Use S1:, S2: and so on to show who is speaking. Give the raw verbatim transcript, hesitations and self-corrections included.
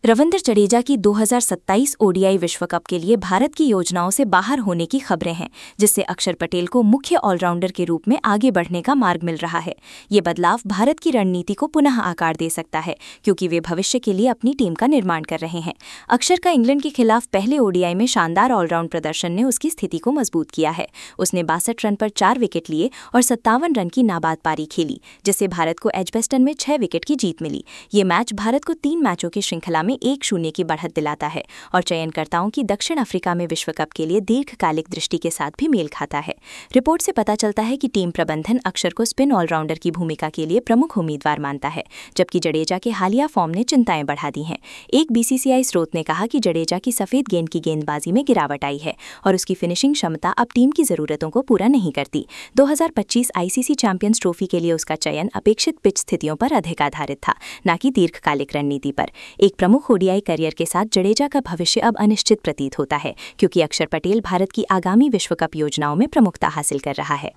S1: रविंद्र जडेजा की दो हज़ार सत्ताईस ओडीआई विश्व कप के लिए भारत की योजनाओं से बाहर होने की खबरें हैं, जिससे अक्षर पटेल को मुख्य ऑलराउंडर के रूप में आगे बढ़ने का मार्ग मिल रहा है। ये बदलाव भारत की रणनीति को पुनः आकार दे सकता है, क्योंकि वे भविष्य के लिए अपनी टीम का निर्माण कर रहे हैं। अक्षर का इंग्लैंड के खिलाफ पहले ओडीआई में शानदार ऑलराउंड प्रदर्शन ने उसकी स्थिति को मजबूत किया है। उसने बासठ रन पर चार विकेट लिए और सत्तावन रन की नाबाद पारी खेली, जिससे भारत को एजबेस्टन में छह विकेट की जीत मिली। ये मैच भारत को तीन मैचों की श्रृंखला में एक शून्य की बढ़त दिलाता है और चयनकर्ताओं की दक्षिण अफ्रीका में विश्व कप के लिए दीर्घकालिक दृष्टि के साथ भी मेल खाता है। रिपोर्ट से पता चलता है कि टीम प्रबंधन अक्षर को स्पिन ऑलराउंडर की भूमिका के लिए प्रमुख उम्मीदवार मानता है, जबकि जडेजा के हालिया फॉर्म ने चिंताएं बढ़ा दी हैं। एक बीसीसीआई स्रोत ने कहा कि जडेजा की सफेद गेंद की गेंदबाजी में गिरावट आई है और उसकी फिनिशिंग क्षमता अब टीम की जरूरतों को पूरा नहीं करती। दो हज़ार पच्चीस आईसीसी चैंपियंस ट्रॉफी के लिए उसका चयन अपेक्षित पिच स्थितियों पर अधिक आधारित था, न कि दीर्घकालिक रणनीति पर। एक प्रमुख ओडीआई करियर के साथ जडेजा का भविष्य अब अनिश्चित प्रतीत होता है, क्योंकि अक्षर पटेल भारत की आगामी विश्व कप योजनाओं में प्रमुखता हासिल कर रहा है।